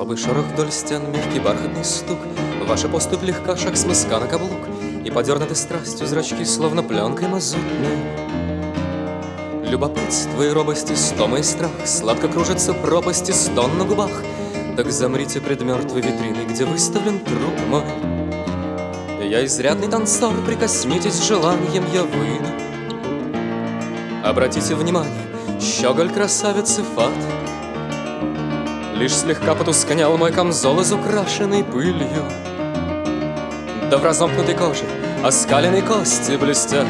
Слабый шорох вдоль стен, мягкий бархатный стук. Ваша поступь легка, шаг с мыска на каблук, и подернуты страстью зрачки, словно пленкой мазутной. Любопытство и робость, истома и страх, сладко кружатся пропасти, стон на губах. Так замрите пред мертвой витриной, где выставлен труп мой. Я изрядный танцор, прикоснитесь желанием, я выйду. Обратите внимание, щеголь красавицы фат. Лишь слегка потускнел мой камзол, изукрашенный пылью. Да в разомкнутой коже оскаленные кости блестят.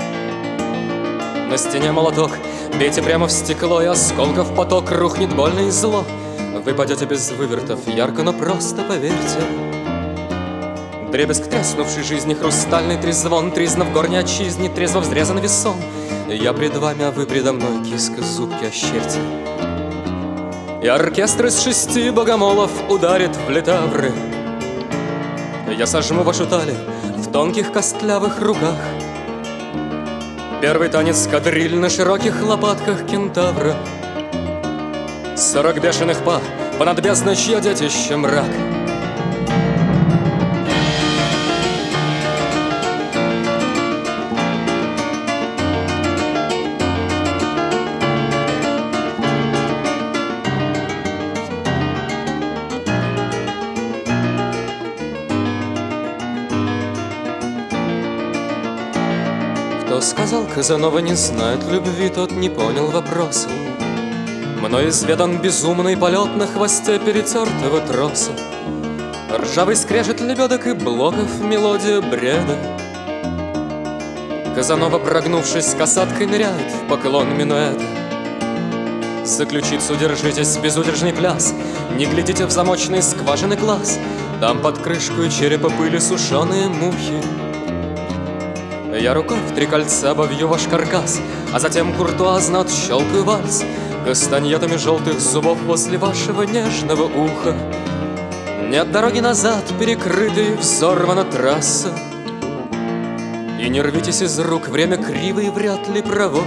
На стене молоток, бейте прямо в стекло, и осколков поток, рухнет больно и зло. Вы падете без вывертов, ярко, но просто поверьте. Дребезг треснувшей жизни, хрустальный трезвон, тризна в горней отчизне, трезво взрезан весон. Я пред вами, а вы предо мной, киска зубки ощерьте. И оркестр из 6 богомолов ударит в литавры. Я сожму вашу талию в тонких костлявых руках. Первый танец кадриль на широких лопатках кентавра. 40 бешеных па, понад бездной, чье детище мрак. Кто сказал, Казанова не знает любви, тот не понял вопроса. Мной изведан безумный полет на хвосте перетертого троса. Ржавый скрежет лебедок и блоков, мелодия бреда. Казанова, прогнувшись, касаткой ныряет в поклон минуэта. За ключицу держитесь, безудержный пляс, не глядите в замочные скважины глаз. Там под крышку черепа пыли сушеные мухи. Я рукой в 3 кольца обовью ваш каркас, а затем куртуазно отщелкаю вальс кастаньетами желтых зубов возле вашего нежного уха. Нет дороги назад, перекрытой, взорвана трасса. И не рвитесь из рук, время криво и вряд ли право.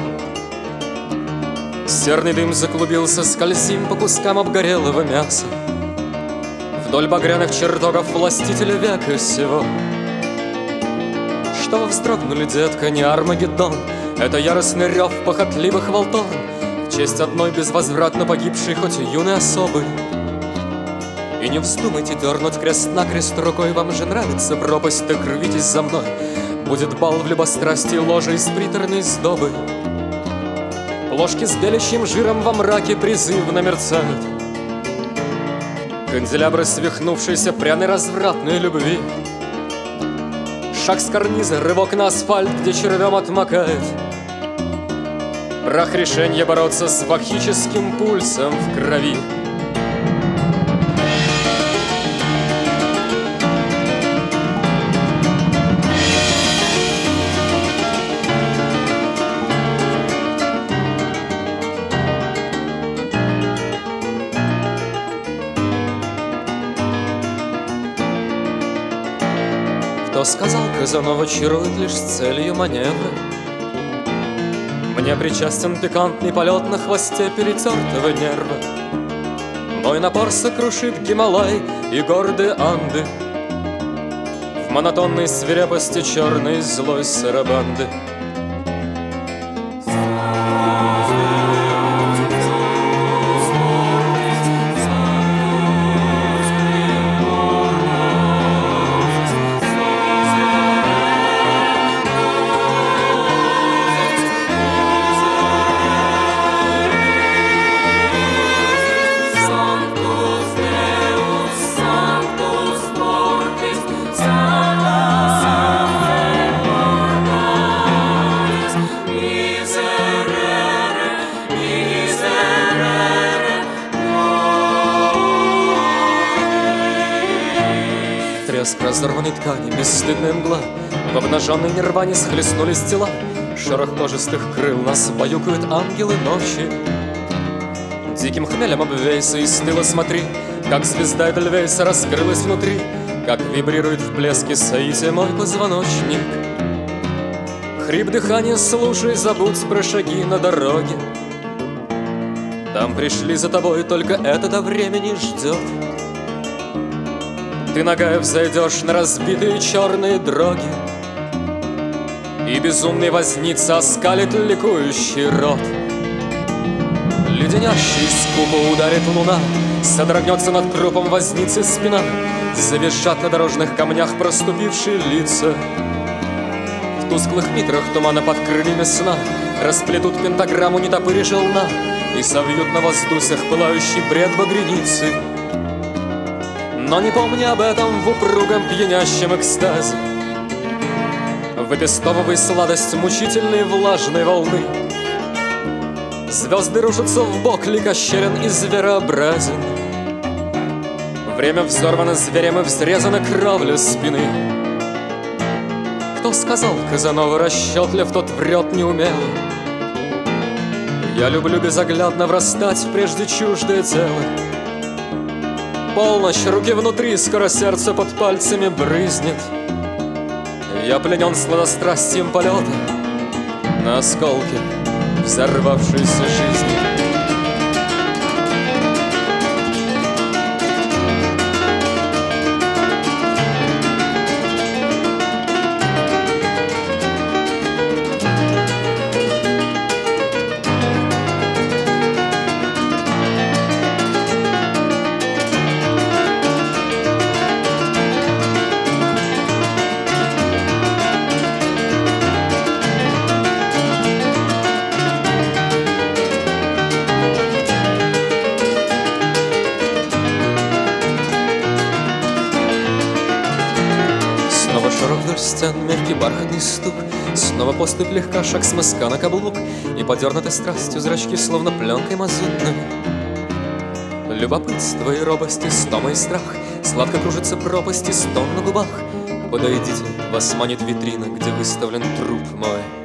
Серный дым заклубился, скользим по кускам обгорелого мяса. Вдоль багряных чертогов властителя века сего. Что вы вздрогнули, детка, не Армагеддон, это яростный рев похотливых волторн в честь одной безвозвратно погибшей, хоть юной особы. И не вздумайте дернуть крест-накрест рукой, вам же нравится пропасть, так рвитесь за мной. Будет бал в любострастии, ложи из приторной сдобы. Ложки с белящим жиром во мраке призывно мерцают. Канделябры свихнувшейся пряной развратной любви. Шаг с карниза, рывок на асфальт, где червем отмокает. Прах решенья бороться с вахическим пульсом в крови. Кто сказал, Казанова чарует лишь с целью маневра? Мне причастен пикантный полет на хвосте перетертого нерва. Мой напор сокрушит Гималай и гордые Анды в монотонной свирепости черной злой сарабанды. Треск разорванной ткани, бесстыдная мгла, в обнаженной нирване схлестнулись тела. Шорох кожистых крыл нас баюкают ангелы ночи. Диким хмелем обвейся и стыло смотри, как звезда Эдельвейса раскрылась внутри, как вибрирует в блеске соития мой позвоночник. Хрип дыхания слушай, забудь про шаги на дороге. Там пришли за тобой, только это до времени ждет. Ты ногая взойдешь на разбитые черные дороги, и безумный возница оскалит ликующий рот. Леденящий скупо ударит луна, содрогнется над трупом возницы спина, завизжат на дорожных камнях проступившие лица. В тусклых митрах тумана под крыльями сна расплетут пентаграмму нетопыри желна и совьют на воздусях пылающий бред багряницы. Но не помни об этом в упругом пьянящем экстазе, выпестовывай сладость мучительной влажной волны. Звезды рушатся в бок, ликощерен и зверообразен. Время взорвано зверем и взрезано кровлю спины. Кто сказал, Казанова расчетлив, тот врет неумело. Я люблю безоглядно врастать в прежде чуждое тело. Полночь, руки внутри, скоро сердце под пальцами брызнет. Я пленен сладострастием полета на осколки взорвавшейся жизни. Шорох вдоль стен, мягкий бархатный стук, снова поступь легка, шаг с мыска на каблук, и подернуты страстью зрачки, словно пленкой мазутной. Любопытство и робость, истома и страх, сладко кружится пропасть и стон на губах. Подойдите, вас манит витрина, где выставлен труп мой.